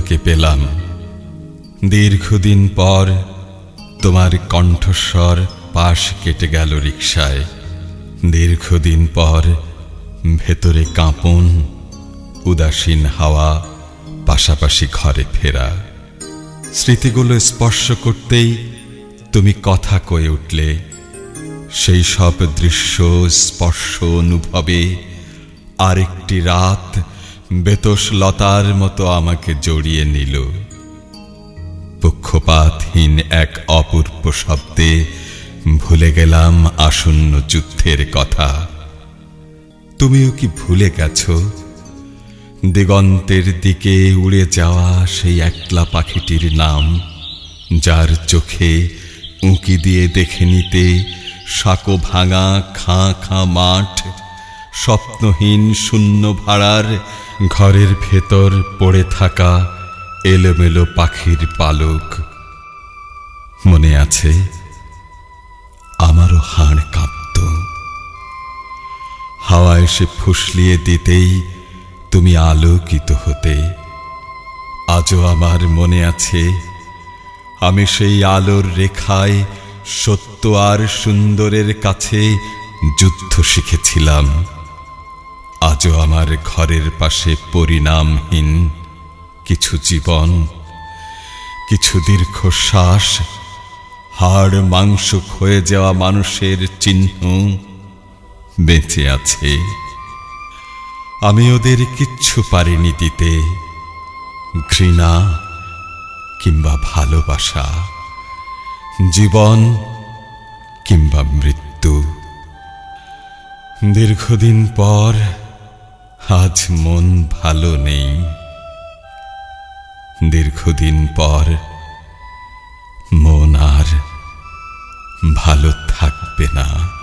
তোমাকে পেলাম। দীর্ঘদিন পর তোমার কণ্ঠস্বর পাশ কেটে গেল রিকশায়। দীর্ঘদিন পর ভেতরে কাঁপন, উদাসীন হাওয়া, পাশাপাশি ঘরে ফেরা। স্মৃতিগুলো স্পর্শ করতেই তুমি কথা কয়ে উঠলে। সেই সব দৃশ্য স্পর্শ অনুভবে আরেকটি রাত বেতসলতার মতো আমাকে জড়িয়ে নিল। পক্ষপাতহীন এক অপূর্ব শব্দে ভুলে গেলাম আসন্ন যুদ্ধের কথা। তুমিও কি ভুলে গেছ দিগন্তের দিকে উড়ে যাওয়া সেই একলা পাখিটির নাম, যার চোখে উঁকি দিয়ে দেখে নিতে সাঁকো ভাঙা খাঁ খাঁ মাঠ, স্বপ্নহীন শূন্য ভাড়ার ঘরের ভেতর পড়ে থাকা এলোমেলো পাখির পালক। মনে আছে আমারও হাড় কাঁপত। হাওয়া এসে ফুসলিয়ে দিতেই তুমি আলোকিত হতে। আজও আমার মনে আছে আমি সেই আলোর রেখায় সত্য আর সুন্দরের কাছে যুদ্ধ শিখেছিলাম। আজও আমার ঘরের পাশে পরিণামহীন কিছু জীবন, কিছু দীর্ঘশ্বাস, হাড় মাংস ক্ষয়ে যাওয়া মানুষের চিহ্ন বেঁচে আছে। আমি ওদের কিচ্ছু পারিনি দিতে, ঘৃণা কিংবা ভালোবাসা, জীবন কিংবা মৃত্যু। দীর্ঘদিন পর আজ মন ভালো নেই। দীর্ঘদিন পর মন আর ভালো থাকবে না।